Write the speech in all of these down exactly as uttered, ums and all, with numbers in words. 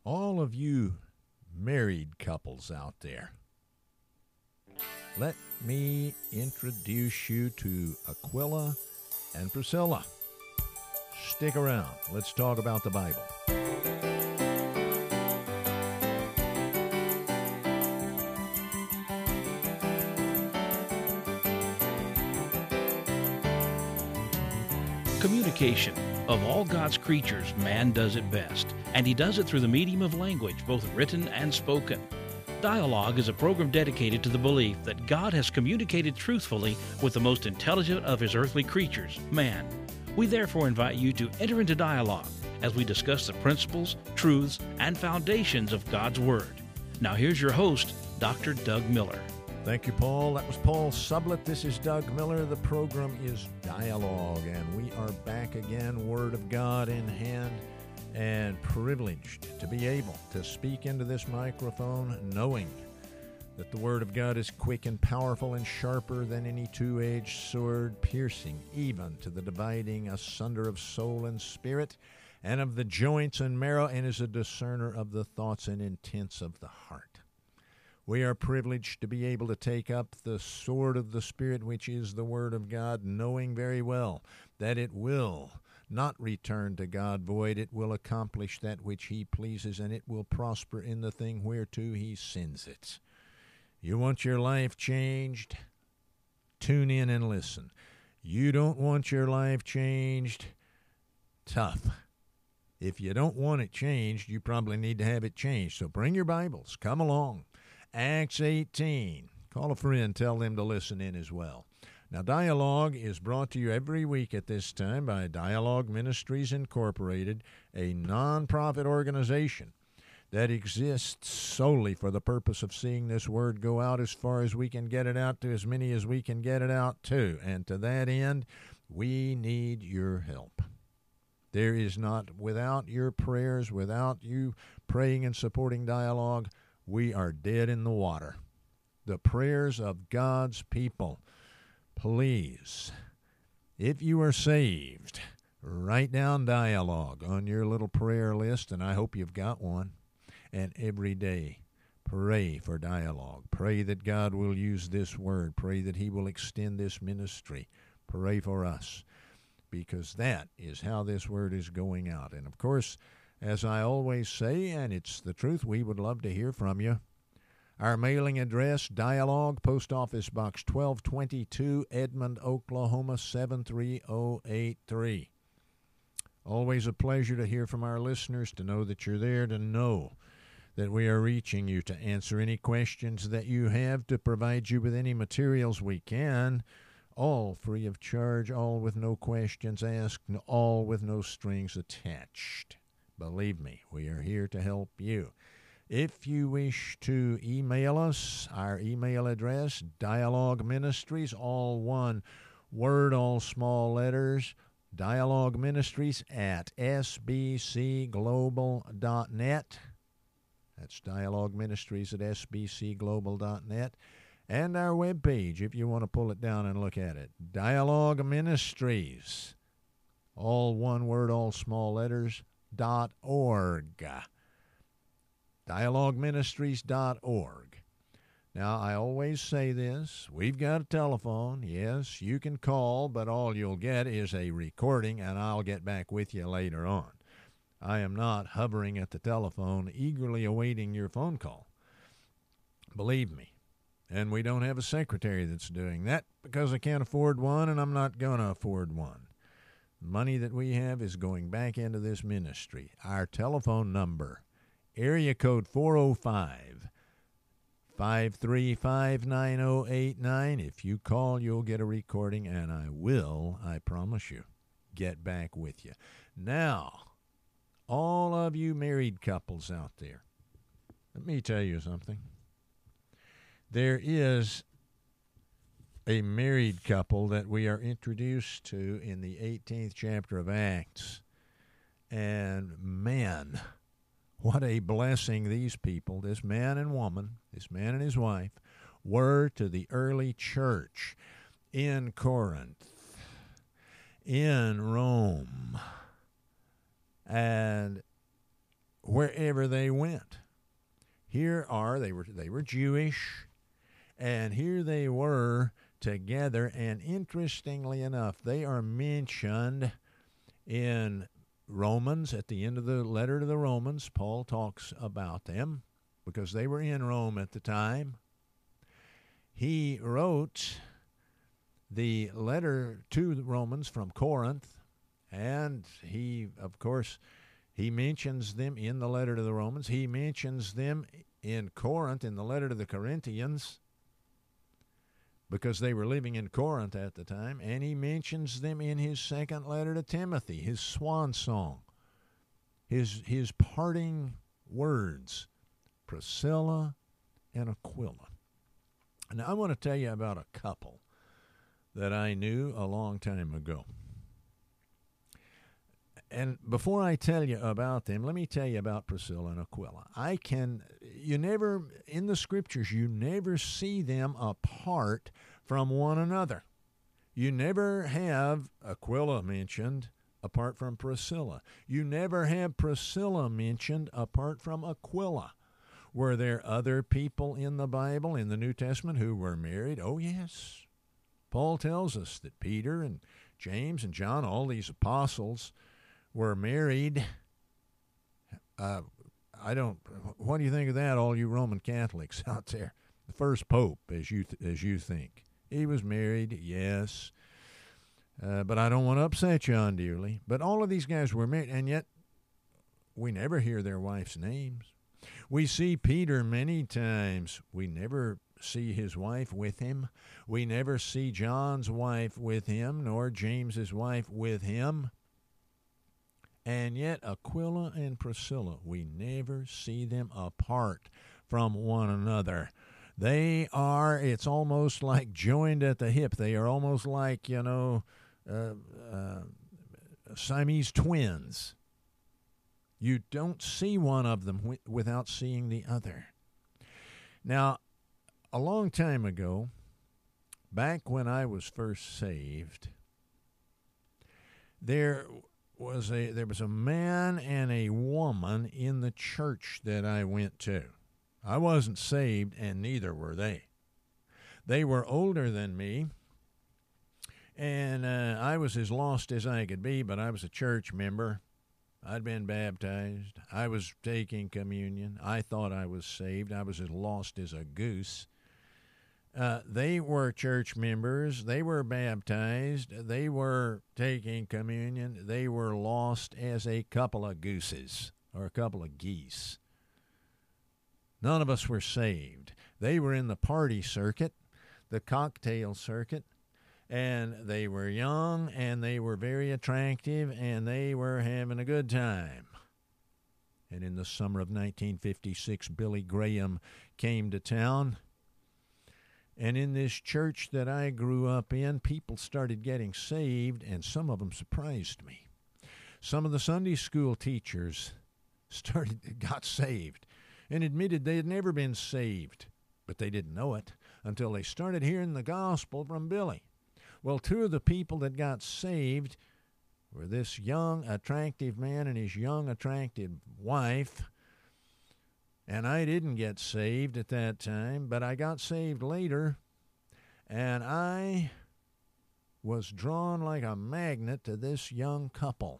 all of you married couples out there, let me introduce you to Aquila and Priscilla. Stick around. Let's talk about the Bible. Communication. Of all God's creatures, man does it best, and he does it through the medium of language, both written and spoken. Dialogue is a program dedicated to the belief that God has communicated truthfully with the most intelligent of his earthly creatures, man. We therefore invite you to enter into dialogue as we discuss the principles, truths, and foundations of God's Word. Now here's your host, Doctor Doug Miller. Thank you, Paul. That was Paul Sublett. This is Doug Miller. The program is Dialogue, and we are back again, Word of God in hand, and privileged to be able to speak into this microphone, knowing that the Word of God is quick and powerful and sharper than any two-edged sword, piercing even to the dividing asunder of soul and spirit, and of the joints and marrow, and is a discerner of the thoughts and intents of the heart. We are privileged to be able to take up the sword of the Spirit, which is the Word of God, knowing very well that it will not return to God void. It will accomplish that which He pleases, and it will prosper in the thing whereto He sends it. You want your life changed? Tune in and listen. You don't want your life changed? Tough. If you don't want it changed, you probably need to have it changed. So bring your Bibles. Come along. Acts eighteen. Call a friend, tell them to listen in as well. Now, Dialogue is brought to you every week at this time by Dialogue Ministries Incorporated, a nonprofit organization that exists solely for the purpose of seeing this word go out as far as we can get it out to as many as we can get it out to. And to that end, we need your help. There is not, without your prayers, without you praying and supporting Dialogue, we are dead in the water. The prayers of God's people. Please, if you are saved, write down Dialogue on your little prayer list, and I hope you've got one. And every day, pray for Dialogue. Pray that God will use this word. Pray that He will extend this ministry. Pray for us, because that is how this word is going out. And of course, as I always say, and it's the truth, we would love to hear from you. Our mailing address, Dialogue, Post Office Box twelve twenty-two, Edmond, Oklahoma, seven three zero eight three. Always a pleasure to hear from our listeners, to know that you're there, to know that we are reaching you, to answer any questions that you have, to provide you with any materials we can, all free of charge, all with no questions asked, all with no strings attached. Believe me, we are here to help you. If you wish to email us, our email address, Dialogue Ministries, all one word, all small letters, Dialogue Ministries at s b c global dot net. That's Dialogue Ministries at s b c global dot net. And our webpage, if you want to pull it down and look at it, Dialogue Ministries, all one word, all small letters, dot org. Dialogue Ministries dot org. Now, I always say this. We've got a telephone. Yes, you can call, but all you'll get is a recording, and I'll get back with you later on. I am not hovering at the telephone, eagerly awaiting your phone call. Believe me. And we don't have a secretary that's doing that, because I can't afford one, and I'm not going to afford one. Money that we have is going back into this ministry. Our telephone number, area code four oh five, five three five, nine oh eight nine. If you call, you'll get a recording, and I will, I promise you, get back with you. Now, all of you married couples out there, let me tell you something. There is a married couple that we are introduced to in the eighteenth chapter of Acts. And man, what a blessing these people, this man and woman, this man and his wife, were to the early church in Corinth, in Rome. And wherever they went. Here are, they were, they were Jewish, and here they were together, and interestingly enough, they are mentioned in Romans. At the end of the letter to the Romans, Paul talks about them because they were in Rome at the time. He wrote the letter to the Romans from Corinth, and he, of course, he mentions them in the letter to the Romans. He mentions them in Corinth in the letter to the Corinthians because they were living in Corinth at the time, and he mentions them in his second letter to Timothy, his swan song, his, his parting words, Priscilla and Aquila. Now, I want to tell you about a couple that I knew a long time ago. And before I tell you about them, let me tell you about Priscilla and Aquila. I can, you never, in the scriptures, you never see them apart from one another. You never have Aquila mentioned apart from Priscilla. You never have Priscilla mentioned apart from Aquila. Were there other people in the Bible, in the New Testament, who were married? Oh, yes. Paul tells us that Peter and James and John, all these apostles, were married. Uh, I don't. What do you think of that, all you Roman Catholics out there? The first pope, as you th- as you think, he was married, yes. Uh, but I don't want to upset you unduly. But all of these guys were married, and yet we never hear their wives' names. We see Peter many times. We never see his wife with him. We never see John's wife with him, nor James's wife with him. And yet Aquila and Priscilla, we never see them apart from one another. They are, it's almost like joined at the hip. They are almost like, you know, uh, uh, Siamese twins. You don't see one of them w- without seeing the other. Now, a long time ago, back when I was first saved, there was a there was a man and a woman in the church that I went to. I wasn't saved, and neither were they. They were older than me, and uh, I was as lost as I could be, but I was a church member. I'd been baptized. I was taking communion. I thought I was saved. I was as lost as a goose. Uh, they were church members. They were baptized. They were taking communion. They were lost as a couple of gooses or a couple of geese. None of us were saved. They were in the party circuit, the cocktail circuit, and they were young, and they were very attractive, and they were having a good time. And in the summer of nineteen fifty-six, Billy Graham came to town. And in this church that I grew up in, people started getting saved, and some of them surprised me. Some of the Sunday school teachers started got saved and admitted they had never been saved, but they didn't know it until they started hearing the gospel from Billy. Well, two of the people that got saved were this young, attractive man and his young, attractive wife. And I didn't get saved at that time, but I got saved later, and I was drawn like a magnet to this young couple,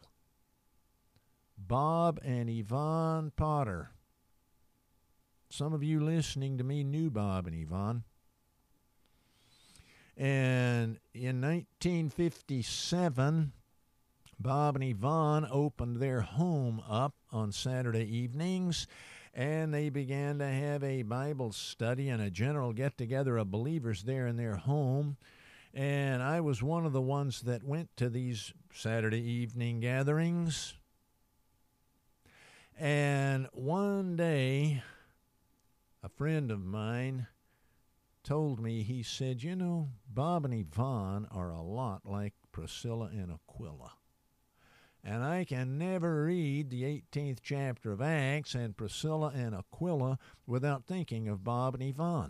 Bob and Yvonne Potter. Some of you listening to me knew Bob and Yvonne. And in nineteen fifty-seven, Bob and Yvonne opened their home up on Saturday evenings, and they began to have a Bible study and a general get-together of believers there in their home. And I was one of the ones that went to these Saturday evening gatherings. And one day, a friend of mine told me, he said, you know, Bob and Yvonne are a lot like Priscilla and Aquila. And I can never read the eighteenth chapter of Acts and Priscilla and Aquila without thinking of Bob and Yvonne.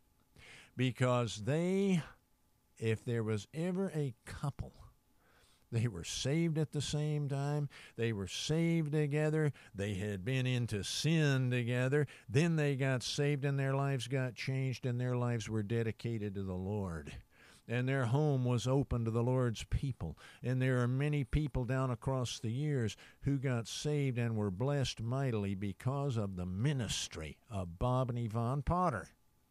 Because they, if there was ever a couple They were saved at the same time. They were saved together. They had been into sin together. Then they got saved and their lives got changed and their lives were dedicated to the Lord. And their home was open to the Lord's people. And there are many people down across the years who got saved and were blessed mightily because of the ministry of Bob and Yvonne Potter.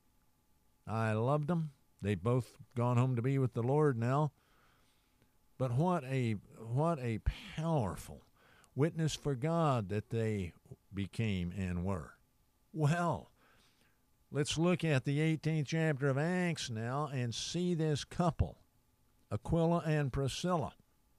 I loved them. They've both gone home to be with the Lord now. But what a what a powerful witness for God that they became and were. Well, let's look at the eighteenth chapter of Acts now and see this couple, Aquila and Priscilla.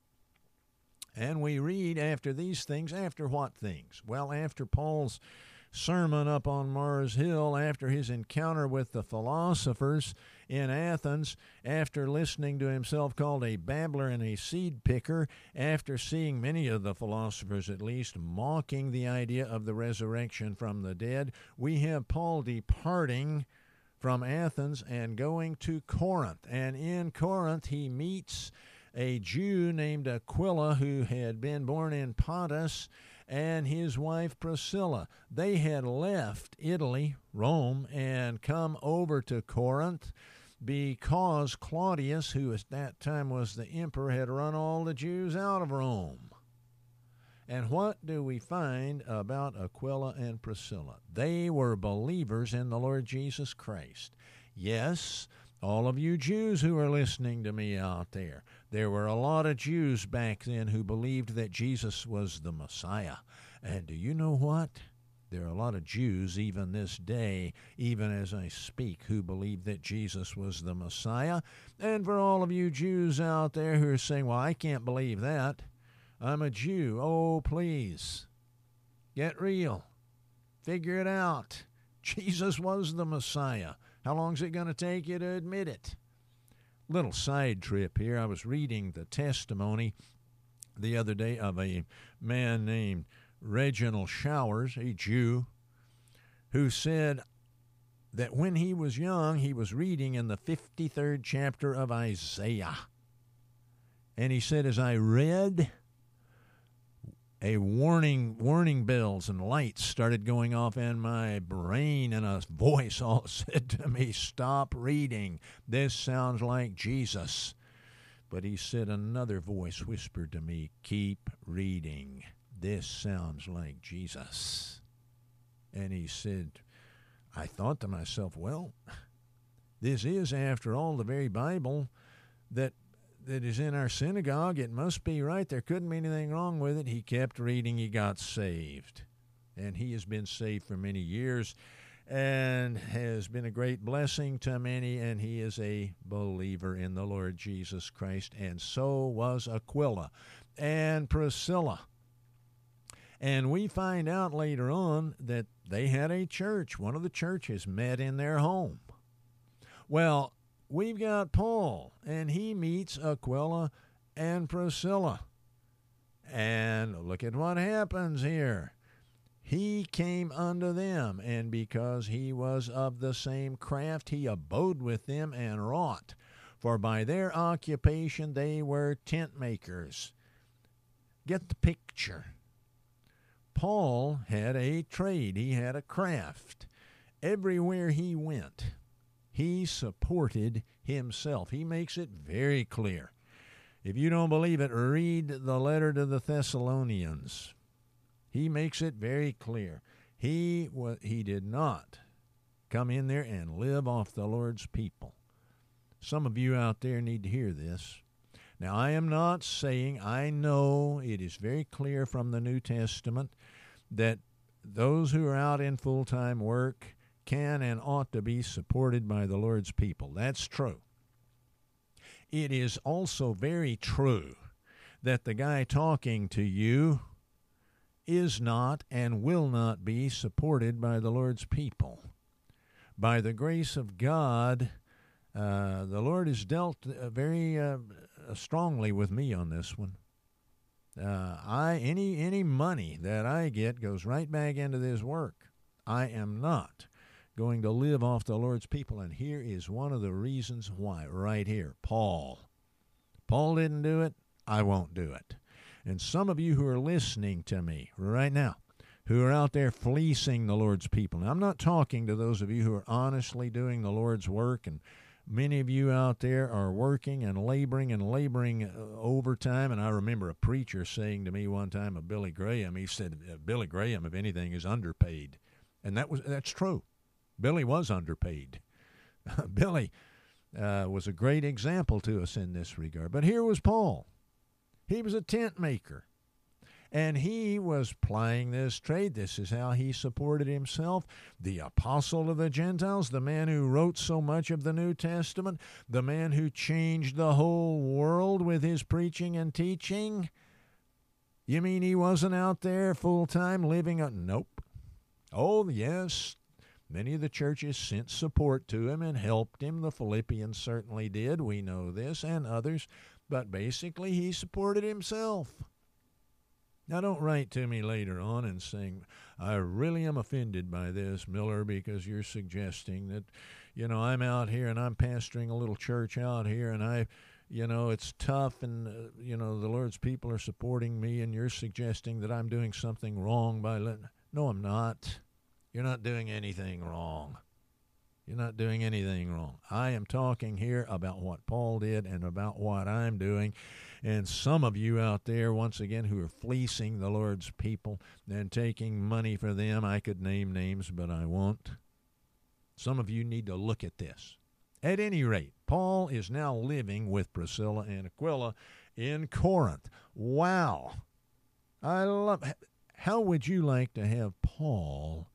And we read after these things, after what things? Well, after Paul's sermon up on Mars Hill, after his encounter with the philosophers in Athens, after listening to himself called a babbler and a seed picker, after seeing many of the philosophers at least mocking the idea of the resurrection from the dead, we have Paul departing from Athens and going to Corinth. And in Corinth he meets a Jew named Aquila who had been born in Pontus, and his wife Priscilla. They had left Italy, Rome, and come over to Corinth because Claudius, who at that time was the emperor, had run all the Jews out of Rome. And what do we find about Aquila and Priscilla? They were believers in the Lord Jesus Christ. Yes, all of you Jews who are listening to me out there, there were a lot of Jews back then who believed that Jesus was the Messiah. And do you know what? There are a lot of Jews even this day, even as I speak, who believe that Jesus was the Messiah. And for all of you Jews out there who are saying, well, I can't believe that. I'm a Jew. Oh, please, get real. Figure it out. Jesus was the Messiah. How long is it going to take you to admit it? Little side trip here. I was reading the testimony the other day of a man named Reginald Showers, a Jew, who said that when he was young, he was reading in the fifty-third chapter of Isaiah. And he said, as I read, a warning, warning bells and lights started going off in my brain, and a voice all said to me, stop reading. This sounds like Jesus. But he said, another voice whispered to me, keep reading. This sounds like Jesus. And he said, I thought to myself, well, this is, after all, the very Bible that that is in our synagogue. It must be right. There couldn't be anything wrong with it. He kept reading. He got saved. And he has been saved for many years and has been a great blessing to many, and he is a believer in the Lord Jesus Christ. And so was Aquila and Priscilla. And we find out later on that they had a church. One of the churches met in their home. Well, we've got Paul, and he meets Aquila and Priscilla. And look at what happens here. He came unto them, and because he was of the same craft, he abode with them and wrought. For by their occupation they were tent makers. Get the picture. Paul had a trade. He had a craft. Everywhere he went, he supported himself. He makes it very clear. If you don't believe it, read the letter to the Thessalonians. He makes it very clear. He was, he did not come in there and live off the Lord's people. Some of you out there need to hear this. Now, I am not saying, I know it is very clear from the New Testament that those who are out in full-time work can and ought to be supported by the Lord's people. That's true. It is also very true that the guy talking to you is not and will not be supported by the Lord's people. By the grace of God, uh, the Lord has dealt uh, very uh, strongly with me on this one. Uh, I any any money that I get goes right back into this work. I am not going to live off the Lord's people, and here is one of the reasons why, right here. Paul. Paul didn't do it. I won't do it. And some of you who are listening to me right now, who are out there fleecing the Lord's people. Now, I'm not talking to those of you who are honestly doing the Lord's work, and many of you out there are working and laboring and laboring uh, overtime. And I remember a preacher saying to me one time of Billy Graham, he said, Billy Graham, if anything, is underpaid. And that was that's true. Billy was underpaid. Billy uh, was a great example to us in this regard. But here was Paul. He was a tent maker. And he was plying this trade. This is how he supported himself. The apostle of the Gentiles, the man who wrote so much of the New Testament, the man who changed the whole world with his preaching and teaching. You mean he wasn't out there full-time living a... Nope. Oh, yes. Many of the churches sent support to him and helped him. The Philippians certainly did. We know this, and others. But basically, he supported himself. Now, don't write to me later on and saying, I really am offended by this, Miller, because you're suggesting that, you know, I'm out here and I'm pastoring a little church out here and I, you know, it's tough and, uh, you know, the Lord's people are supporting me and you're suggesting that I'm doing something wrong by letting... No, I'm not. You're not doing anything wrong. You're not doing anything wrong. I am talking here about what Paul did and about what I'm doing. And some of you out there, once again, who are fleecing the Lord's people and taking money for them, I could name names, but I won't. Some of you need to look at this. At any rate, Paul is now living with Priscilla and Aquila in Corinth. Wow. I love... How would you like to have Paul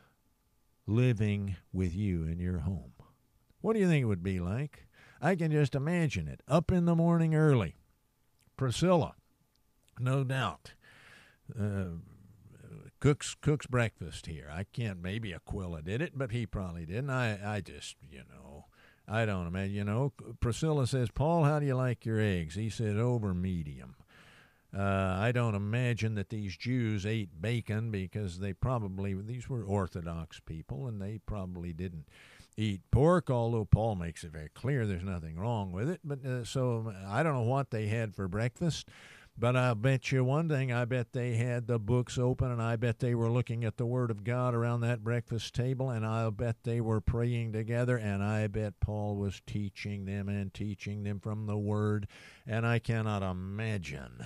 living with you in your home? What do you think it would be like? I can just imagine it. Up in the morning early. Priscilla, no doubt, uh, cooks cooks breakfast here. I can't, maybe Aquila did it, but he probably didn't. I, I just, you know, I don't imagine, you know. Priscilla says, Paul, how do you like your eggs? He said, over medium. Uh, I don't imagine that these Jews ate bacon because they probably, these were Orthodox people, and they probably didn't eat pork, although Paul makes it very clear there's nothing wrong with it. But uh, so I don't know what they had for breakfast, but I'll bet you one thing, I bet they had the books open, and I bet they were looking at the Word of God around that breakfast table, and I'll bet they were praying together, and I bet Paul was teaching them and teaching them from the Word, and I cannot imagine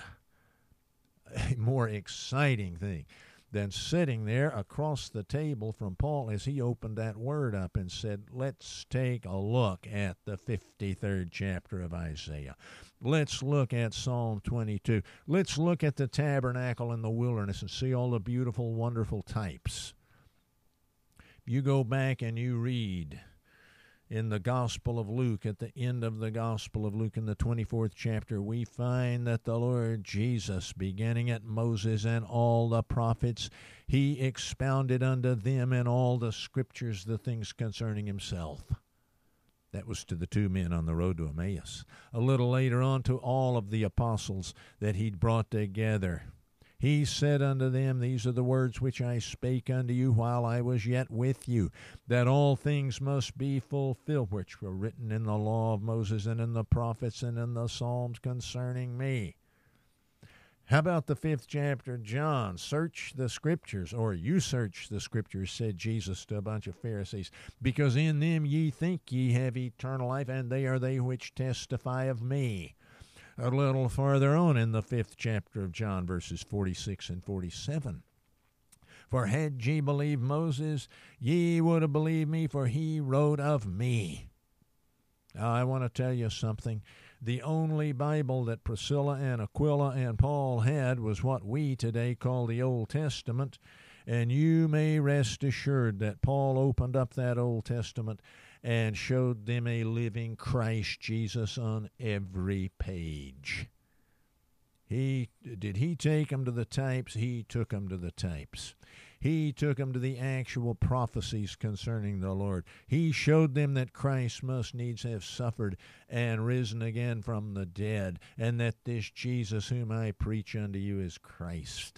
a more exciting thing than sitting there across the table from Paul as he opened that word up and said, let's take a look at the fifty-third chapter of Isaiah. Let's look at Psalm twenty-two. Let's look at the tabernacle in the wilderness and see all the beautiful, wonderful types. You go back and you read in the Gospel of Luke, at the end of the Gospel of Luke in the twenty-fourth chapter, we find that the Lord Jesus, beginning at Moses and all the prophets, he expounded unto them in all the scriptures the things concerning himself. That was to the two men on the road to Emmaus. A little later on, to all of the apostles that he'd brought together. He said unto them, these are the words which I spake unto you while I was yet with you, that all things must be fulfilled, which were written in the law of Moses and in the prophets and in the Psalms concerning me. How about the fifth chapter of John? Search the Scriptures, or you search the Scriptures, said Jesus to a bunch of Pharisees, because in them ye think ye have eternal life, and they are they which testify of me. A little farther on in the fifth chapter of John, verses forty-six and forty-seven. For had ye believed Moses, ye would have believed me, for he wrote of me. Now, I want to tell you something. The only Bible that Priscilla and Aquila and Paul had was what we today call the Old Testament, and you may rest assured that Paul opened up that Old Testament and showed them a living Christ Jesus on every page. He did he take them to the types? He took them to the types. He took them to the actual prophecies concerning the Lord. He showed them that Christ must needs have suffered and risen again from the dead, and that this Jesus whom I preach unto you is Christ.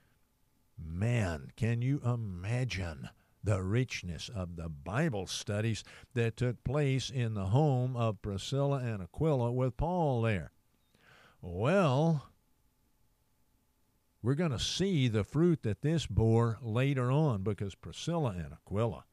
Man, can you imagine the richness of the Bible studies that took place in the home of Priscilla and Aquila with Paul there? Well, we're going to see the fruit that this bore later on, because Priscilla and Aquila,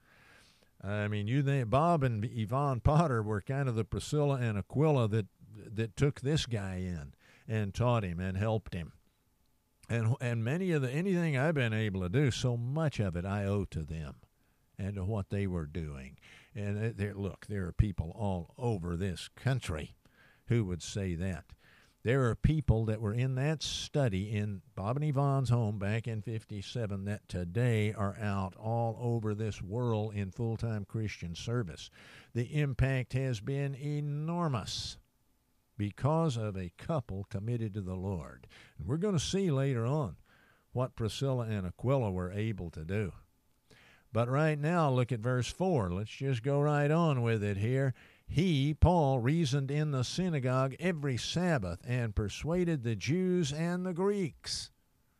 I mean, you think Bob and Yvonne Potter were kind of the Priscilla and Aquila that that took this guy in and taught him and helped him. And and many of the anything I've been able to do, so much of it I owe to them and to what they were doing. And there, look, there are people all over this country who would say that. There are people that were in that study in Bob and Yvonne's home back in fifty-seven that today are out all over this world in full-time Christian service. The impact has been enormous because of a couple committed to the Lord. And we're going to see later on what Priscilla and Aquila were able to do. But right now, look at verse four. Let's just go right on with it here. He, Paul, reasoned in the synagogue every Sabbath and persuaded the Jews and the Greeks.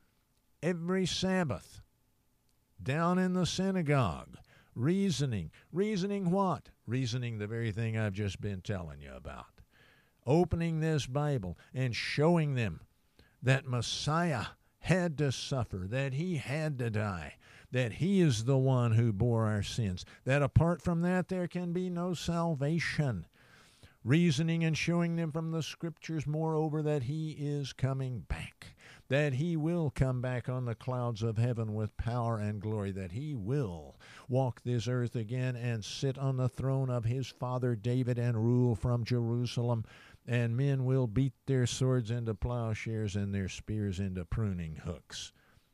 Every Sabbath, down in the synagogue, reasoning. Reasoning what? Reasoning the very thing I've just been telling you about. Opening this Bible and showing them that Messiah had to suffer, that he had to die, that he is the one who bore our sins, that apart from that there can be no salvation. Reasoning and showing them from the Scriptures, moreover, that he is coming back, that he will come back on the clouds of heaven with power and glory, that he will walk this earth again and sit on the throne of his father David and rule from Jerusalem, and men will beat their swords into plowshares and their spears into pruning hooks.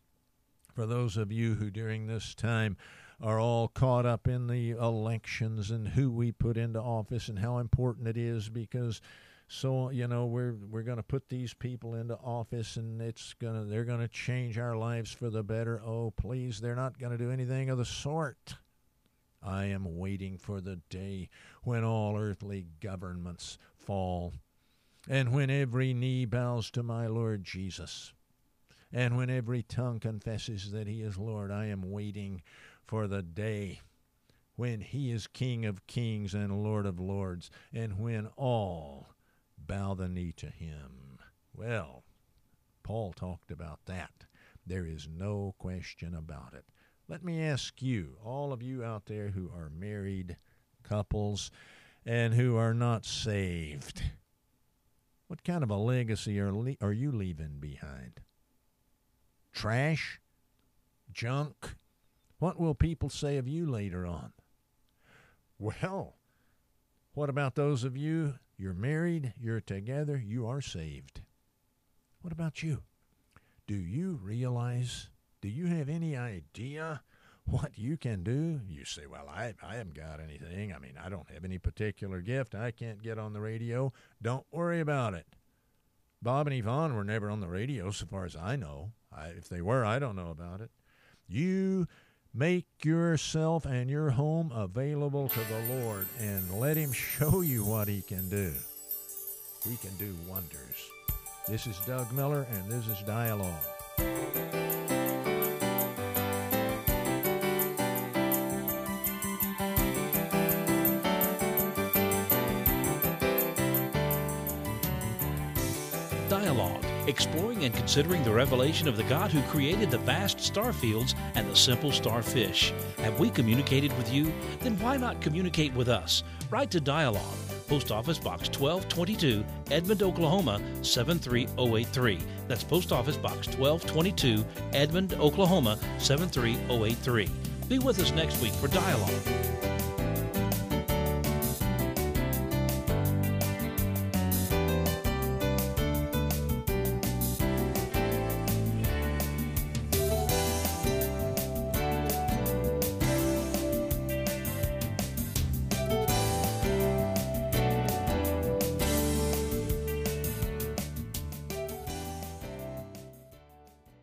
For those of you who during this time are all caught up in the elections and who we put into office and how important it is, because so you know we're we're going to put these people into office and it's going to they're going to change our lives for the better. Oh, please, they're not going to do anything of the sort. I am waiting for the day when all earthly governments fall and when every knee bows to my Lord Jesus. And when every tongue confesses that he is Lord. I am waiting for the day when he is King of kings and Lord of lords, and when all bow the knee to him. Well, Paul talked about that. There is no question about it. Let me ask you, all of you out there who are married couples and who are not saved, what kind of a legacy are, le- are you leaving behind? Trash? Junk? What will people say of you later on? Well, what about those of you, you're married, you're together, you are saved? What about you? Do you realize, do you have any idea what you can do? You say, well, I, I haven't got anything. I mean, I don't have any particular gift. I can't get on the radio. Don't worry about it. Bob and Yvonne were never on the radio, so far as I know. I, if they were, I don't know about it. You make yourself and your home available to the Lord and let him show you what he can do. He can do wonders. This is Doug Miller, and this is Dialogue. Dialogue, exploring and considering the revelation of the God who created the vast star fields and the simple starfish. Have we communicated with you? Then why not communicate with us? Write to Dialogue, Post Office Box twelve twenty-two, Edmond, Oklahoma seven three zero eight three. That's Post Office Box twelve twenty-two, Edmond, Oklahoma seven three zero eight three. Be with us next week for Dialogue.